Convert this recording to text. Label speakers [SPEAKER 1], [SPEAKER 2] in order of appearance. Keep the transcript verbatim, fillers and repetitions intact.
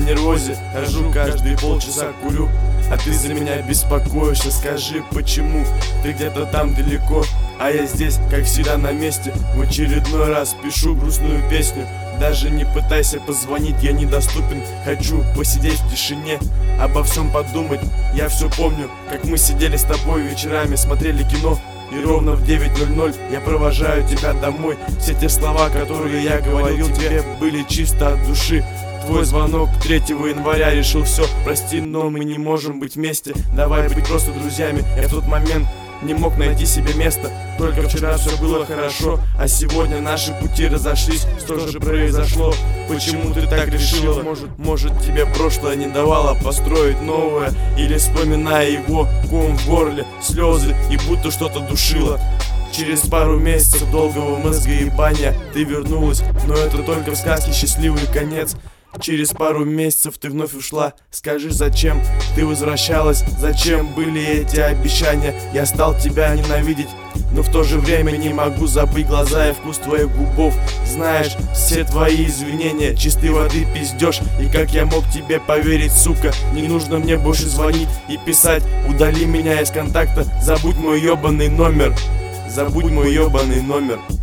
[SPEAKER 1] нервозе, хожу каждые полчаса курю. А ты за меня беспокоишься, скажи, почему ты где-то там далеко, а я здесь, как всегда, на месте. В очередной раз пишу грустную песню. Даже не пытайся позвонить, я недоступен. Хочу посидеть в тишине, обо всем подумать. Я все помню, как мы сидели с тобой вечерами, смотрели кино. И ровно в девять ноль ноль я провожаю тебя домой. Все те слова, которые я говорил тебе, были чисто от души. Твой звонок третьего января решил все. Прости, но мы не можем быть вместе. Давай быть просто друзьями. Я в тот момент не мог найти себе места. Только вчера все было хорошо, а сегодня наши пути разошлись. Что же произошло? Почему ты так решила? Может, может тебе прошлое не давало построить новое? Или, вспоминая его, ком в горле, слезы и будто что-то душило. Через пару месяцев долгого мозгоебания ты вернулась, но это только в сказке счастливый конец. Через пару месяцев ты вновь ушла. Скажи, зачем ты возвращалась? Зачем были эти обещания? Я стал тебя ненавидеть, но в то же время не могу забыть глаза и вкус твоих губов. Знаешь, все твои извинения чистой воды пиздеж. И как я мог тебе поверить, сука? Не нужно мне больше звонить и писать. Удали меня из контакта, забудь мой ебаный номер. Забудь мой ебаный номер.